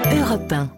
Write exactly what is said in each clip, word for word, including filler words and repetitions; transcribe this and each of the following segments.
Europe un.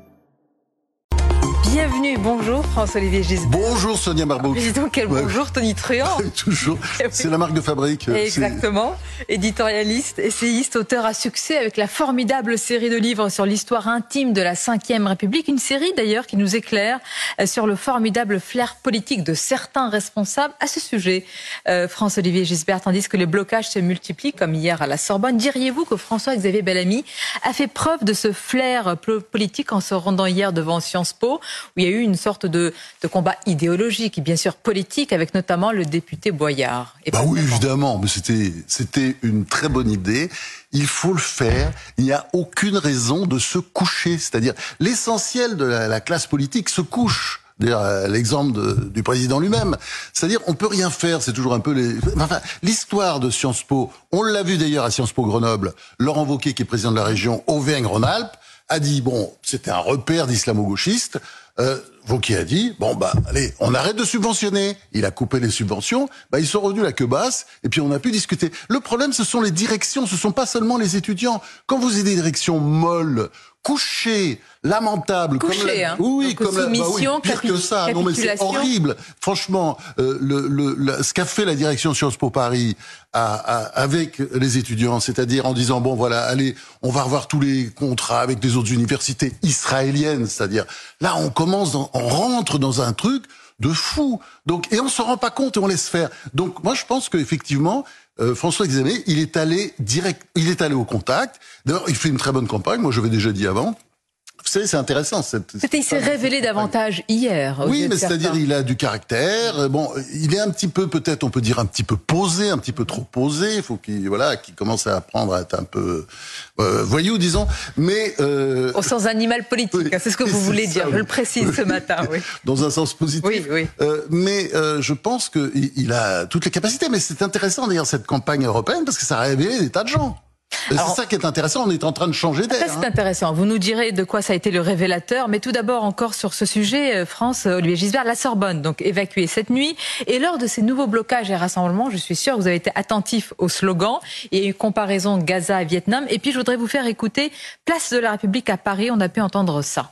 Bienvenue, bonjour François-Olivier Gisbert. Bonjour Sonia Marbot. Mais dis donc, quel Ouais. bonjour Tony Truant. Toujours, c'est la marque de fabrique. Exactement, éditorialiste, essayiste, auteur à succès avec la formidable série de livres sur l'histoire intime de la cinquième République. Une série d'ailleurs qui nous éclaire sur le formidable flair politique de certains responsables à ce sujet. Euh, François-Olivier Gisbert, tandis que les blocages se multiplient comme hier à la Sorbonne, diriez-vous que François-Xavier Bellamy a fait preuve de ce flair politique en se rendant hier devant Sciences Po, où il y a eu une sorte de, de combat idéologique et bien sûr politique avec notamment le député Boyard. Et bah oui, évidemment, mais c'était, c'était une très bonne idée. Il faut le faire. Il n'y a aucune raison de se coucher. C'est-à-dire, l'essentiel de la, la classe politique se couche. D'ailleurs, l'exemple de, du président lui-même. C'est-à-dire, on peut rien faire. C'est toujours un peu les. Enfin, l'histoire de Sciences Po. On l'a vu d'ailleurs à Sciences Po Grenoble. Laurent Wauquiez, qui est président de la région Auvergne-Rhône-Alpes, a dit bon, c'était un repère d'islamo-gauchistes. Euh, Wauquiez a dit bon bah allez, on arrête de subventionner. Il a coupé les subventions. Bah ils sont revenus la queue basse et puis on a pu discuter. Le problème, ce sont les directions. Ce sont pas seulement les étudiants. Quand vous avez des directions molles, couchées, lamentables, Couché, comme la, hein. oui, Donc, comme la, bah oui, pire que ça. Non mais c'est horrible. Franchement, euh, le, le, le, ce qu'a fait la direction Sciences Po Paris à, à, avec les étudiants, c'est-à-dire en disant bon voilà, allez, on va revoir tous les contrats avec les autres universités israéliennes, c'est-à-dire là on commence, dans, on rentre dans un truc de fou. Donc et on se rend pas compte et on laisse faire. Donc moi je pense qu'effectivement euh, François-Xavier, il est allé direct, il est allé au contact. D'ailleurs, il fait une très bonne campagne. Moi, je l'avais déjà dit avant. Vous savez, c'est intéressant. Cette, C'était, il s'est révélé davantage hier. Oui, mais c'est-à-dire, il a du caractère. Bon, il est un petit peu, peut-être, on peut dire un petit peu posé, un petit peu trop posé. Il faut qu'il, voilà, qu'il commence à apprendre à être un peu euh, voyou, disons. Mais euh... au sens animal politique, oui, c'est ce que vous voulez dire. Ça, oui. Je le précise oui. ce matin. Oui. Dans un sens positif. Oui, oui. Euh, mais euh, je pense que il, il a toutes les capacités. Mais c'est intéressant d'ailleurs cette campagne européenne parce que ça a révélé des tas de gens. Alors, c'est ça qui est intéressant, on est en train de changer d'air. Ça, c'est hein. intéressant. Vous nous direz de quoi ça a été le révélateur. Mais tout d'abord, encore sur ce sujet, France, Olivier Gisbert, la Sorbonne, donc évacuée cette nuit. Et lors de ces nouveaux blocages et rassemblements, je suis sûr que vous avez été attentif au slogan. Il y a eu une comparaison Gaza-Vietnam. Et puis, je voudrais vous faire écouter Place de la République à Paris. On a pu entendre ça.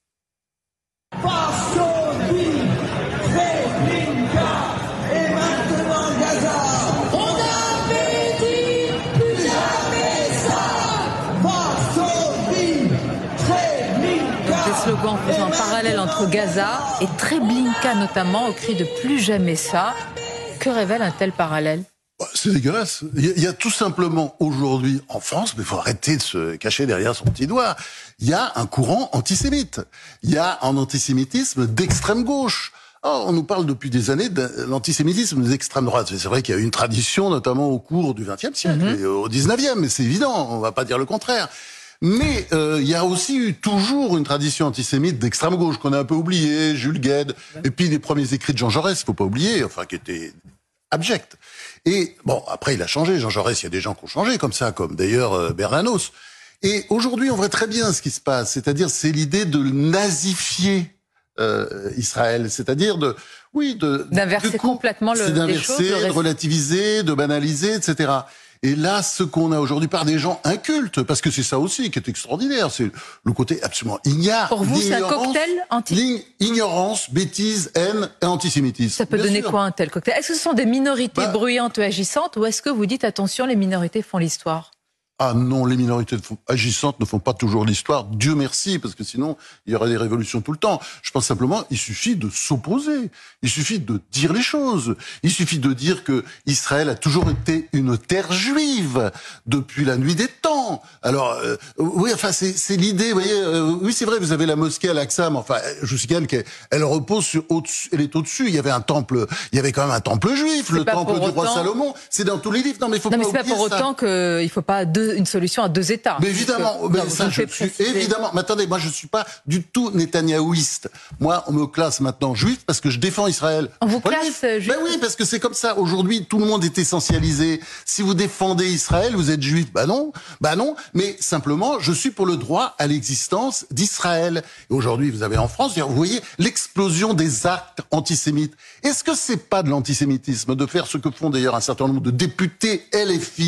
Slogan faisant un parallèle entre Gaza et Treblinka notamment, au cri de plus jamais ça. Que révèle un tel parallèle ? C'est dégueulasse. Il y, a, il y a tout simplement aujourd'hui en France, mais il faut arrêter de se cacher derrière son petit doigt, il y a un courant antisémite. Il y a un antisémitisme d'extrême gauche. Oh, on nous parle depuis des années de l'antisémitisme d'extrême droite. C'est vrai qu'il y a eu une tradition, notamment au cours du vingtième siècle, mm-hmm. et au dix-neuvième, mais c'est évident, on va pas dire le contraire. Mais euh, il y a aussi eu toujours une tradition antisémite d'extrême gauche qu'on a un peu oubliée, Jules Guesde, et puis les premiers écrits de Jean Jaurès, faut pas oublier, enfin qui étaient abjects. Et bon, après il a changé, Jean Jaurès, il y a des gens qui ont changé comme ça, comme d'ailleurs euh, Bernanos. Et aujourd'hui, on voit très bien ce qui se passe, c'est-à-dire c'est l'idée de nazifier euh, Israël, c'est-à-dire de, oui, de d'inverser coup, complètement le, c'est d'inverser, choses, de relativiser, de banaliser, et cetera. Et là, ce qu'on a aujourd'hui par des gens incultes, parce que c'est ça aussi qui est extraordinaire, c'est le côté absolument ignare. Pour vous, c'est un cocktail anti... Ignorance, bêtise, haine et antisémitisme. Ça peut Bien donner sûr. quoi un tel cocktail ? Est-ce que ce sont des minorités bah... bruyantes ou agissantes, ou est-ce que vous dites attention, les minorités font l'histoire ? Ah non, les minorités agissantes ne font pas toujours l'histoire, Dieu merci, parce que sinon, il y aurait des révolutions tout le temps. Je pense simplement, il suffit de s'opposer, il suffit de dire les choses, il suffit de dire que Israël a toujours été une terre juive, depuis la nuit des temps. Alors, euh, oui, enfin, c'est, c'est l'idée, vous voyez, euh, oui, c'est vrai, vous avez la mosquée Al-Aqsa, mais enfin, je sais qu'elle, elle repose sur, au-dessus, elle est au-dessus, il y avait un temple, il y avait quand même un temple juif, c'est le temple du roi autant... Salomon, c'est dans tous les livres, non mais il faut non, pas mais c'est oublier pas pour ça. autant qu'il faut pas deux, une solution à deux États. Mais évidemment, que, mais non, ça, je suis évidemment. Mais attendez, moi, je suis pas du tout netanyahouiste. Moi, on me classe maintenant juif parce que je défends Israël. On vous classe juif. Ben oui, parce que c'est comme ça. Aujourd'hui, tout le monde est essentialisé. Si vous défendez Israël, vous êtes juif. Bah non, bah non. Mais simplement, je suis pour le droit à l'existence d'Israël. Et aujourd'hui, vous avez en France, vous voyez l'explosion des actes antisémites. Est-ce que c'est pas de l'antisémitisme de faire ce que font d'ailleurs un certain nombre de députés L F I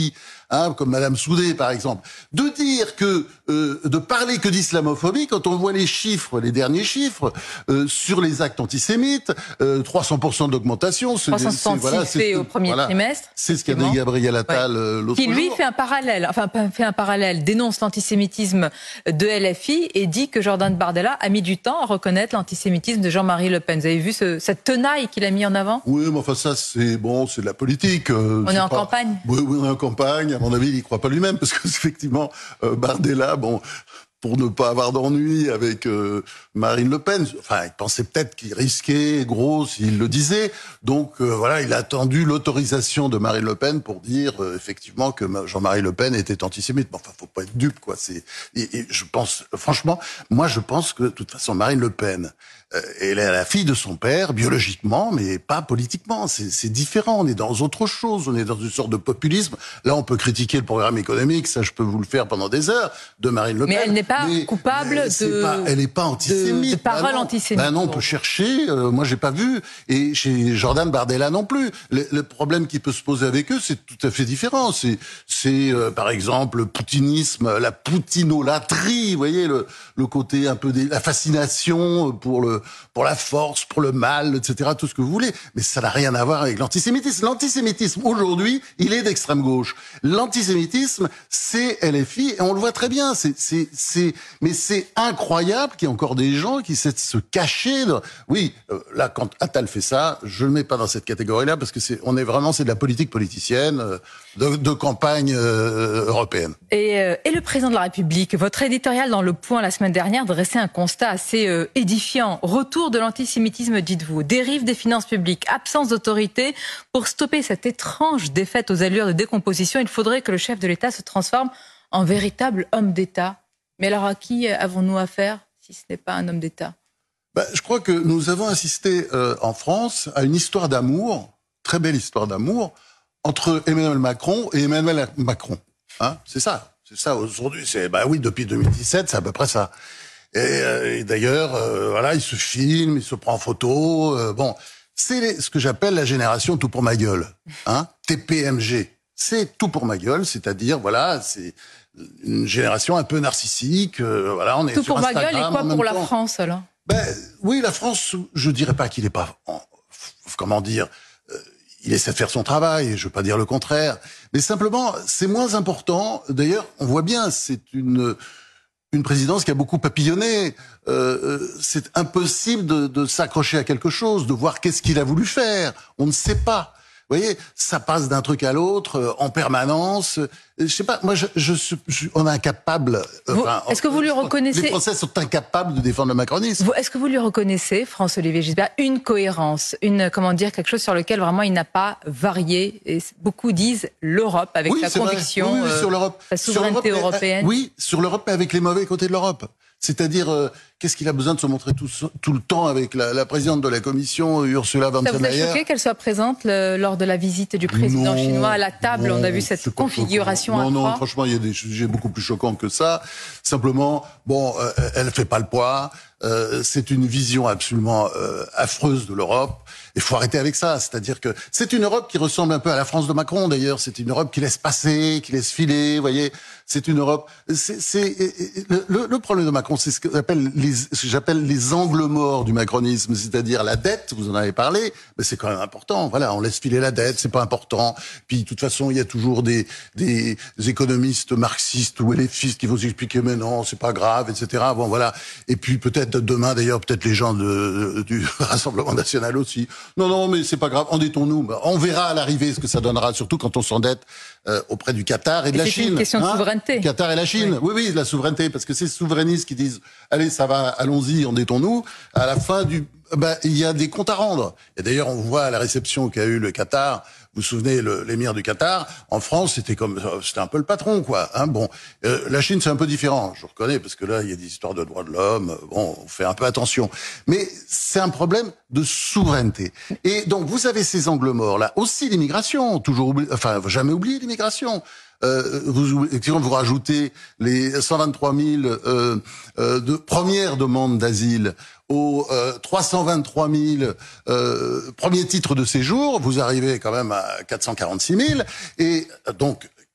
hein, comme Madame Soudé par exemple, de dire que, euh, de parler que d'islamophobie, quand on voit les chiffres, les derniers chiffres, euh, sur les actes antisémites, euh, trois cents pour cent d'augmentation. trois cent soixante-six voilà, faits au premier voilà, trimestre. C'est ce qu'a dit Gabriel Attal ouais. euh, l'autre jour. Qui lui fait un parallèle, enfin fait un parallèle, dénonce l'antisémitisme de L F I et dit que Jordan Bardella a mis du temps à reconnaître l'antisémitisme de Jean-Marie Le Pen. Vous avez vu ce, cette tenaille qu'il a mis en avant? Oui, mais enfin ça c'est bon, c'est de la politique. Euh, on est, est en pas... campagne. Oui, oui, on est en campagne. À mon avis, il y croit pas lui-même parce que effectivement, euh, Bardella, bon. pour ne pas avoir d'ennui avec euh, Marine Le Pen. Enfin, il pensait peut-être qu'il risquait gros s'il le disait. Donc euh, voilà, il a attendu l'autorisation de Marine Le Pen pour dire euh, effectivement que Jean-Marie Le Pen était antisémite. Bon, enfin, faut pas être dupe, quoi. C'est et, et je pense, franchement, moi, je pense que de toute façon, Marine Le Pen, euh, elle est la fille de son père biologiquement, mais pas politiquement. C'est, c'est différent. On est dans autre chose. On est dans une sorte de populisme. Là, on peut critiquer le programme économique. Ça, je peux vous le faire pendant des heures de Marine Le mais Pen. Elle n'est pas Mais, coupable mais de, pas, elle n'est pas antisémite. de, de paroles bah antisémites. Bah non, on peut chercher. Euh, moi, j'ai pas vu. Et chez Jordan Bardella non plus. Le, le problème qui peut se poser avec eux, c'est tout à fait différent. C'est, c'est euh, par exemple, le poutinisme, la poutinolatrie. Vous voyez, le, le côté un peu des, la fascination pour le, pour la force, pour le mal, et cetera. Tout ce que vous voulez. Mais ça n'a rien à voir avec l'antisémitisme. L'antisémitisme aujourd'hui, il est d'extrême gauche. L'antisémitisme, c'est L F I, et on le voit très bien. C'est, c'est, c'est mais c'est incroyable qu'il y ait encore des gens qui essaient de se cacher. De... Oui, euh, là, quand Attal fait ça, je le mets pas dans cette catégorie-là parce que c'est, on est vraiment, c'est de la politique politicienne, euh, de, de campagne euh, européenne. Et, euh, et le président de la République, votre éditorial dans Le Point la semaine dernière dressait un constat assez euh, édifiant. Retour de l'antisémitisme, dites-vous, dérive des finances publiques, absence d'autorité. Pour stopper cette étrange défaite aux allures de décomposition, il faudrait que le chef de l'État se transforme en véritable homme d'État. Mais alors à qui avons-nous affaire si ce n'est pas un homme d'État? Ben, je crois que nous avons assisté euh, en France à une histoire d'amour, très belle histoire d'amour, entre Emmanuel Macron et Emmanuel Macron. Hein, c'est ça, c'est ça aujourd'hui. C'est bah oui, depuis deux mille dix-sept, c'est à peu près ça. Et, euh, et d'ailleurs, euh, voilà, il se filme, il se prend en photo. Euh, bon, c'est les, ce que j'appelle la génération tout pour ma gueule. Hein, T P M G. C'est tout pour ma gueule, c'est-à-dire voilà, c'est une génération un peu narcissique. Euh, voilà, on est tout sur pour Instagram, ma gueule et quoi pour la temps. France alors? Ben oui, la France, je dirais pas qu'il est pas, comment dire, euh, il essaie de faire son travail. Je veux pas dire le contraire, mais simplement c'est moins important. D'ailleurs, on voit bien, c'est une une présidence qui a beaucoup papillonné. Euh, c'est impossible de, de s'accrocher à quelque chose, de voir qu'est-ce qu'il a voulu faire. On ne sait pas. Vous voyez, ça passe d'un truc à l'autre euh, en permanence. Je sais pas, moi, je, je, je on est incapable. Vous, enfin, est-ce que vous lui reconnaissez Les Français sont incapables de défendre le macronisme. Vous, est-ce que vous lui reconnaissez, François-Olivier Gisbert, une cohérence, une comment dire quelque chose sur lequel vraiment il n'a pas varié? Et beaucoup disent l'Europe avec oui, sa conviction, oui, oui, oui, sur l'Europe, sa souveraineté sur européenne. Mais, oui, sur l'Europe, mais avec les mauvais côtés de l'Europe. C'est-à-dire, euh, qu'est-ce qu'il a besoin de se montrer tout, tout le temps avec la, la présidente de la Commission, Ursula von der Leyen? Ça vous a choqué qu'elle soit présente le, lors de la visite du président non, chinois à la table? non, On a vu cette configuration non, à non, trois. Non, franchement, il y a des sujets beaucoup plus choquants que ça. Simplement, bon, euh, elle fait pas le poids. Euh, c'est une vision absolument euh, affreuse de l'Europe. Il faut arrêter avec ça. C'est-à-dire que c'est une Europe qui ressemble un peu à la France de Macron, d'ailleurs. C'est une Europe qui laisse passer, qui laisse filer, vous voyez. C'est une Europe... C'est, c'est, le, le problème de Macron, c'est ce que j'appelle les, ce que j'appelle les angles morts du macronisme, c'est-à-dire la dette, vous en avez parlé, mais c'est quand même important. Voilà, on laisse filer la dette, c'est pas important. Puis, de toute façon, il y a toujours des, des économistes marxistes ou élefistes qui vont expliquer, mais non, c'est pas grave, et cetera. Bon, voilà. Et puis, peut-être demain, d'ailleurs, peut-être les gens de, du Rassemblement National aussi. Non, non, mais c'est pas grave, endettons-nous. On verra à l'arrivée ce que ça donnera, surtout quand on s'endette euh, auprès du Qatar et de et la c'est Chine. C'est une question hein de souveraineté. Qatar et la Chine. Oui, oui, oui, la souveraineté, parce que c'est les souverainistes qui disent, allez, ça va, allons-y, endettons-nous. À la fin du, ben, il y a des comptes à rendre. Et d'ailleurs, on voit à la réception qu'a eu le Qatar. Vous vous souvenez, le, l'émir du Qatar, en France, c'était comme, c'était un peu le patron, quoi. Hein, bon, euh, la Chine, c'est un peu différent, je reconnais, parce que là, il y a des histoires de droits de l'homme. Bon, on fait un peu attention, mais c'est un problème de souveraineté. Et donc, vous avez ces angles morts là, aussi l'immigration, toujours, oubli... enfin, jamais oublier l'immigration. Euh, vous, vous rajoutez les cent vingt-trois mille euh, euh, de premières demandes d'asile aux euh, trois cent vingt-trois mille euh, premiers titres de séjour, vous arrivez quand même à quatre cent quarante-six mille. Et donc,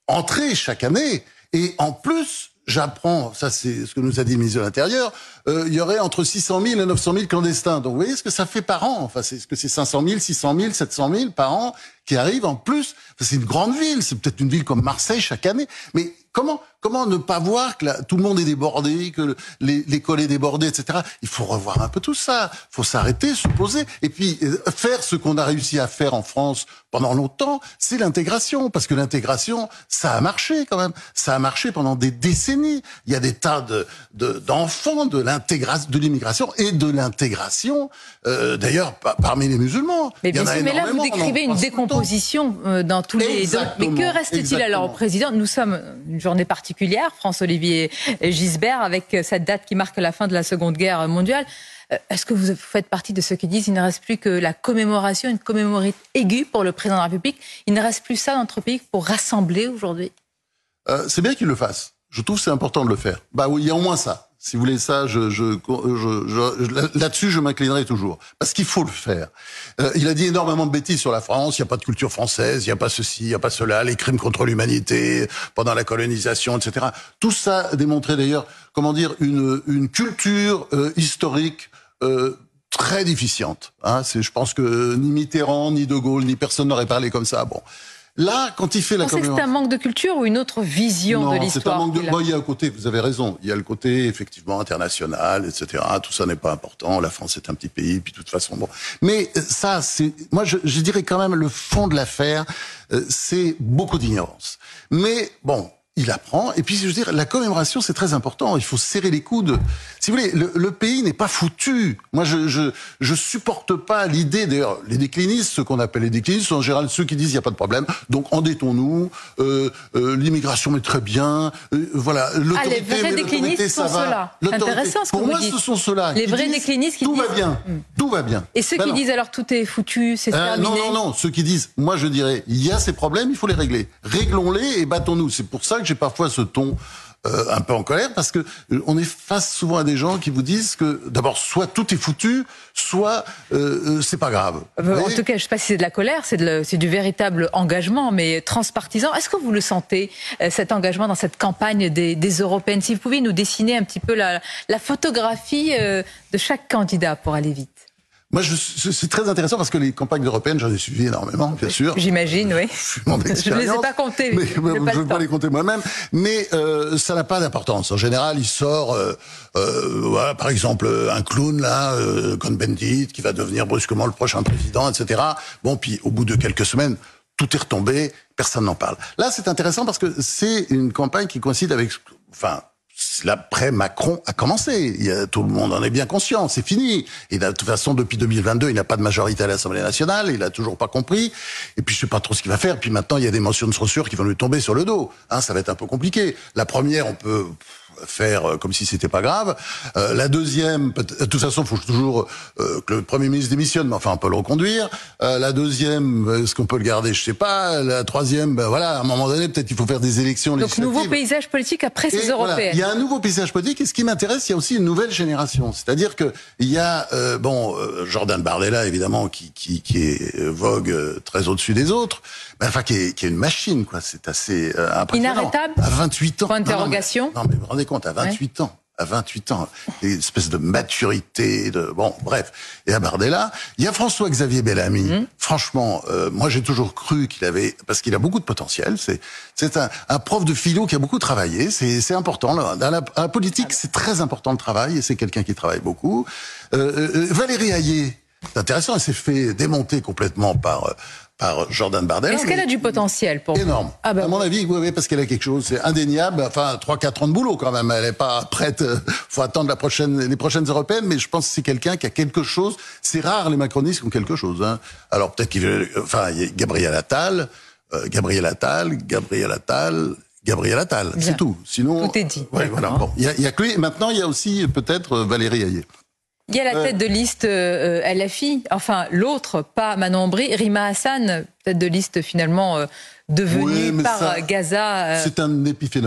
entrer chaque année. Et en plus, j'apprends, ça c'est ce que nous a dit le ministre de l'Intérieur, euh, il y aurait entre six cent mille et neuf cent mille clandestins. Donc vous voyez ce que ça fait par an. Enfin, c'est ce que c'est cinq cent mille, six cent mille, sept cent mille par an qui arrivent en plus. Enfin, c'est une grande ville, c'est peut-être une ville comme Marseille chaque année. Mais comment comment ne pas voir que là, tout le monde est débordé, que les l'école est débordée, et cetera. Il faut revoir un peu tout ça. Il faut s'arrêter, se poser, et puis euh, faire ce qu'on a réussi à faire en France pendant longtemps, c'est l'intégration, parce que l'intégration, ça a marché quand même. Ça a marché pendant des décennies. Il y a des tas de de d'enfants de l'intégration, de l'immigration et de l'intégration. Euh, D'ailleurs, parmi les musulmans. Mais bien sûr, mais là vous décrivez une décomposition dans tous les domaines. Mais que reste-t-il alors au président? Nous sommes une journée particulière, François-Olivier Gisbert, avec cette date qui marque la fin de la Seconde Guerre mondiale. Est-ce que vous faites partie de ceux qui disent qu'il ne reste plus que la commémoration, une commémoration aiguë pour le président de la République? Il ne reste plus ça dans notre pays pour rassembler aujourd'hui? euh, C'est bien qu'il le fasse. Je trouve que c'est important de le faire. Bah oui, il y a au moins ça. Si vous voulez ça, je, je, je, je là-dessus, je m'inclinerai toujours. Parce qu'il faut le faire. Euh, il a dit énormément de bêtises sur la France. Il n'y a pas de culture française, il n'y a pas ceci, il n'y a pas cela, les crimes contre l'humanité pendant la colonisation, et cetera. Tout ça a démontré d'ailleurs, comment dire, une, une culture euh, historique euh, très déficiente. Hein. C'est, je pense que ni Mitterrand, ni De Gaulle, ni personne n'aurait parlé comme ça. Bon. Là, quand il fait la commémoration... C'est un manque de culture ou une autre vision non, de l'histoire? C'est un manque de... Bon, il y a un côté, vous avez raison, il y a le côté effectivement international, et cetera. Tout ça n'est pas important. La France est un petit pays, puis de toute façon, bon. Mais ça, c'est, moi, je, je dirais quand même le fond de l'affaire, euh, c'est beaucoup d'ignorance. Mais bon. Il apprend, et puis je veux dire, la commémoration c'est très important. Il faut serrer les coudes. Si vous voulez, le, le pays n'est pas foutu. Moi, je je je supporte pas l'idée. D'ailleurs, les déclinistes, ceux qu'on appelle les déclinistes, sont en général ceux qui disent il y a pas de problème. Donc endettons-nous. Euh, euh, L'immigration est très bien. Euh, voilà. Ah, les vrais déclinistes sont ceux-là. Intéressant ce que Pour vous moi, dites. ce sont ceux-là. Les vrais déclinistes qui tout disent va bien, hum. tout va bien. Et ceux ben qui non. disent alors tout est foutu, c'est euh, terminé. Non, non, non. Ceux qui disent, moi je dirais, il y a ces problèmes, il faut les régler. Réglons-les et battons-nous. C'est pour ça que j'ai parfois ce ton. Euh, un peu en colère, parce que euh, on est face souvent à des gens qui vous disent que d'abord soit tout est foutu, soit euh, euh, c'est pas grave. Euh, en tout cas, je sais pas si c'est de la colère, c'est le, c'est du véritable engagement, mais transpartisan. Est-ce que vous le sentez, euh, cet engagement dans cette campagne des, des européennes? Si vous pouvez nous dessiner un petit peu la, la photographie euh, de chaque candidat pour aller vite. Moi, je, c'est très intéressant parce que les campagnes européennes, j'en ai suivi énormément, bien sûr. J'imagine, oui. Mon je ne les ai pas comptées. Mais, mais, je ne veux pas les compter moi-même. Mais euh, ça n'a pas d'importance. En général, il sort, euh, euh, voilà, par exemple, un clown là, euh, Cohn-Bendit, qui va devenir brusquement le prochain président, et cetera. Bon, puis au bout de quelques semaines, tout est retombé, personne n'en parle. Là, c'est intéressant parce que c'est une campagne qui coïncide avec, enfin. L'après-Macron a commencé. Il y a, tout le monde en est bien conscient. C'est fini. Et de toute façon, depuis deux mille vingt-deux, il n'a pas de majorité à l'Assemblée nationale. Il a toujours pas compris. Et puis, je sais pas trop ce qu'il va faire. Puis maintenant, il y a des motions de censure qui vont lui tomber sur le dos. Hein, ça va être un peu compliqué. La première, on peut faire comme si c'était pas grave. Euh, la deuxième, de toute façon, il faut toujours euh, que le Premier ministre démissionne, mais enfin, on peut le reconduire. Euh, la deuxième, est-ce qu'on peut le garder? Je sais pas. La troisième, ben voilà, à un moment donné, peut-être qu'il faut faire des élections législatives. Donc, nouveau paysage politique après ces européennes. Voilà, il y a un nouveau paysage politique, et ce qui m'intéresse, il y a aussi une nouvelle génération. C'est-à-dire que il y a, euh, bon, euh, Jordan Bardella, évidemment, qui qui, qui est vogue euh, très au-dessus des autres, ben, enfin, qui est, qui est une machine, quoi. C'est assez euh, impressionnant. Inarrêtable. À vingt-huit ans. Point d'interrogation. Non, mais, non, mais vous vous rendez compte, à vingt-huit ans. À vingt-huit ans, une espèce de maturité, de bon, bref. Et à Bardella, il y a François-Xavier Bellamy. Mmh. Franchement, euh, moi j'ai toujours cru qu'il avait, parce qu'il a beaucoup de potentiel. C'est, c'est un, un prof de philo qui a beaucoup travaillé. C'est, c'est important. Dans la, dans la politique, c'est très important le travail, et c'est quelqu'un qui travaille beaucoup. Euh, euh, Valérie Hayé, c'est intéressant. Elle s'est fait démonter complètement par. par Jordan Bardella. Est-ce qu'elle a du potentiel pour vous? Énorme. Ah ben, à mon avis, oui, oui, parce qu'elle a quelque chose, c'est indéniable. Enfin, trois, quatre ans de boulot quand même. Elle n'est pas prête. Faut attendre la prochaine, les prochaines européennes, mais je pense que c'est quelqu'un qui a quelque chose. C'est rare les macronistes qui ont quelque chose. Hein. Alors peut-être qu'il veut. Enfin, il y a Gabriel Attal, euh, Gabriel Attal, Gabriel Attal. Gabriel Attal, c'est tout. Sinon, tout est dit. Ouais, voilà. Bon, il y a, il y a que lui. Maintenant, il y a aussi peut-être Valérie Hayé. Il y a la tête de liste euh, L F I, enfin l'autre, pas Manon Bry, Rima Hassan, tête de liste finalement euh, devenue oui, par ça, Gaza. Euh... C'est un épiphénomène.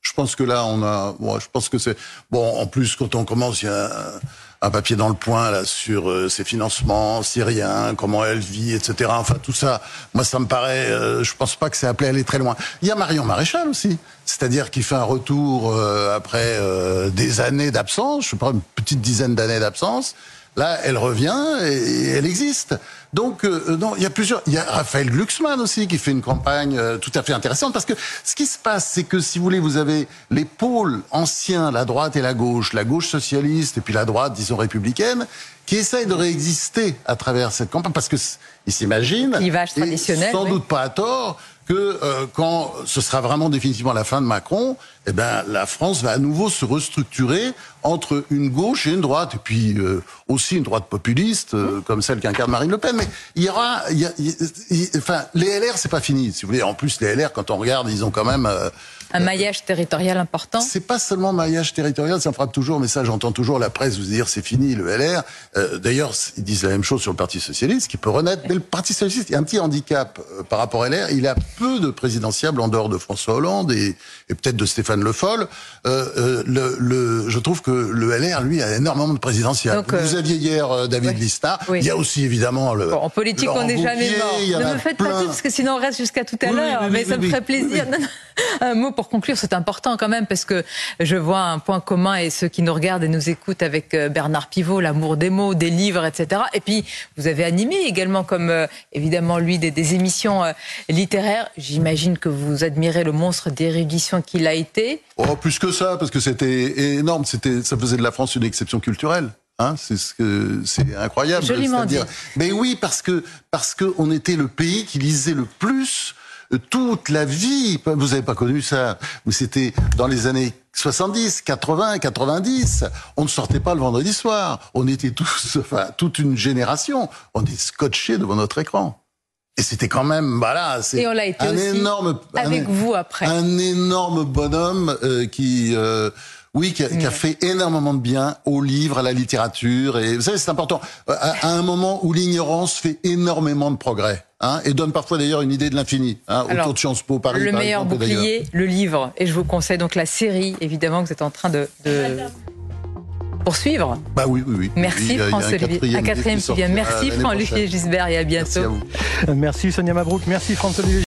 Je pense que là, on a... Bon, je pense que c'est... Bon, en plus, quand on commence, il y a un, un papier dans Le Point, là, sur euh, ses financements syriens, comment elle vit, et cetera. Enfin, tout ça, moi, ça me paraît... Euh, je pense pas que c'est appelé à aller très loin. Il y a Marion Maréchal aussi. C'est-à-dire qu'il fait un retour euh, après euh, des années d'absence, je sais pas, une petite dizaine d'années d'absence. Là, elle revient et elle existe. Donc, euh, non, il y a plusieurs. Il y a Raphaël Glucksmann aussi qui fait une campagne euh, tout à fait intéressante parce que ce qui se passe, c'est que si vous voulez, vous avez les pôles anciens, la droite et la gauche, la gauche socialiste et puis la droite, disons républicaine, qui essayent de réexister à travers cette campagne parce que ils s'imaginent, clivage traditionnel, sans oui. doute pas à tort, que euh, quand ce sera vraiment définitivement la fin de Macron, eh ben la France va à nouveau se restructurer entre une gauche et une droite, et puis euh, aussi une droite populiste euh, comme celle qu'incarne Marine Le Pen. Mais il y aura, il y a, il, il, enfin, les L R c'est pas fini, si vous voulez. En plus, les L R, quand on regarde, ils ont quand même euh, un maillage territorial important. C'est pas seulement maillage territorial, ça me frappe toujours, mais ça, j'entends toujours la presse vous dire c'est fini le L R. Euh, D'ailleurs, ils disent la même chose sur le Parti socialiste, qui peut renaître. Mais le Parti socialiste, il y a un petit handicap euh, par rapport à L R. Il a peu de présidentiables en dehors de François Hollande et, et peut-être de Stéphane Le Foll. Euh, euh, le, le, je trouve que le L R, lui, a énormément de présidentiables. Donc, vous euh, aviez hier euh, David oui, Lisnard. Oui. Il y a aussi évidemment le. Bon, en politique, on n'est jamais mort. Ne me faites plein. pas tout parce que sinon on reste jusqu'à tout à oui, l'heure. Oui, mais oui, ça oui, me ferait oui, plaisir. Oui. Non, non. Un mot pour conclure, c'est important quand même parce que je vois un point commun et ceux qui nous regardent et nous écoutent avec Bernard Pivot, l'amour des mots, des livres, et cetera. Et puis vous avez animé également, comme euh, évidemment lui, des, des émissions euh, littéraires. J'imagine que vous admirez le monstre d'érudition qu'il a été. Oh, plus que ça, parce que c'était énorme. C'était, ça faisait de la France une exception culturelle. Hein, c'est ce que c'est incroyable. Joliment dit. Mais oui, parce que parce que on était le pays qui lisait le plus. Toute la vie, vous n'avez pas connu ça, mais c'était dans les années soixante-dix, quatre-vingts, quatre-vingt-dix, on ne sortait pas le vendredi soir, on était tous, enfin, toute une génération, on est scotchés devant notre écran. Et c'était quand même, voilà, c'est un aussi énorme, avec un, vous après, un énorme bonhomme euh, qui, euh, oui, qui a, qui a fait énormément de bien aux livres, à la littérature, et vous savez, c'est important, à, à un moment où l'ignorance fait énormément de progrès. Hein, et donne parfois d'ailleurs une idée de l'infini, hein, Alors, autour de Sciences Po Paris. Le par meilleur exemple, bouclier, le livre. Et je vous conseille donc la série, évidemment, que vous êtes en train de, de poursuivre. Bah oui, oui, oui. Merci oui, France-Olivier. Un quatrième qui vient. Merci Franck-Olivier Gisbert et à bientôt. Merci à vous. Merci Sonia Mabrouk, merci Franck-Olivier.